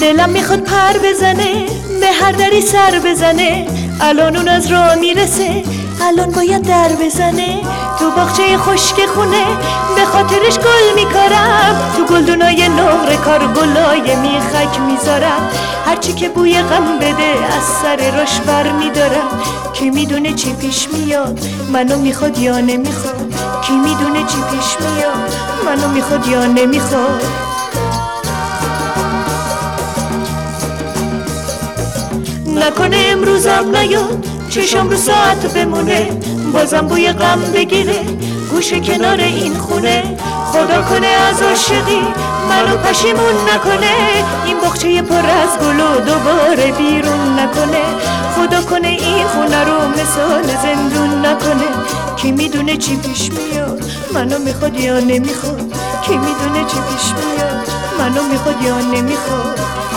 دلم میخواد پر بزنه، به هر دری سر بزنه. الان اون از راه میرسه، الان باید در بزنه. تو باغچه خشک خونه به خاطرش گل میکارم، تو گلدونای نقره کار گلای میخک میذارم. هرچی که بوی غم بده از سر راش بر میدارم. کی میدونه چی پیش میاد، منو میخواد یا نمیخواد. کی میدونه چی پیش میاد، منو میخواد یا نمیخواد. نکنه امروزم نیاد، چشم رو ساعت بمونه. بازم بوی غم بگیره گوشه کنار این خونه. خدا کنه از عاشقی منو پشیمون نکنه، این باغچه پر از گل و دوباره بیرون نکنه. خدا کنه این خونه رو مثال زندون نکنه. کی میدونه چی پیش میاد، منو میخواد یا نمیخواد. کی میدونه چی پیش میاد، منو میخواد یا نمیخواد.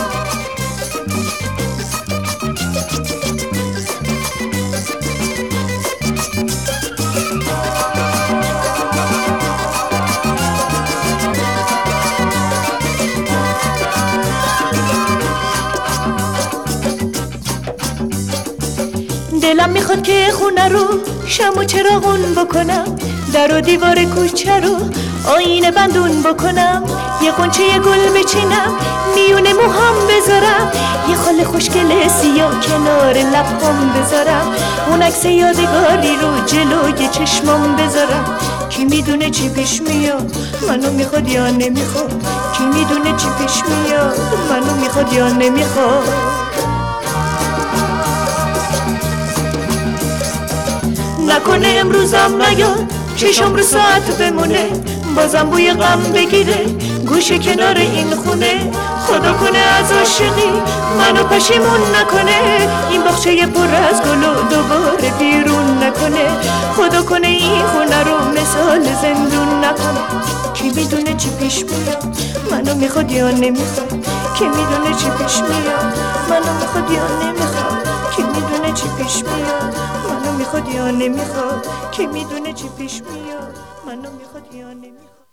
دلم میخواد که خونه رو شم و چراغون بکنم، در و دیوار کوچه رو آینه بندون بکنم. یه قنچه گل بچینم میونه موهام بذارم، یه خال خوشگل سیاه کنار لبام بذارم. اون عکس یادگاری رو جلوی چشمام بذارم. کی میدونه چی پیش میاد، منو میخواد یا نمیخواد. کی میدونه چی پیش میاد، منو میخواد یا نمیخواد. نکنه امروزم نیاد، چشم رو ساعت بمونه. بازم بوی غم بگیره گوشه کنار این خونه. خدا کنه از عاشقی منو پشیمون نکنه، این باغچه پر از گل و دوباره بیرون نکنه. خدا کنه این خونه رو مثال زندون نکنه. کی میدونه چی پیش میاد، منو میخواد یا نمیخواد. کی میدونه چی پیش میاد، منو میخواد یا نمیخواد. کی میدونه چی پیش میاد، منو میخواد یا نمیخواد. کی میدونه چی پیش میاد، منو میخواد یا نمیخواد.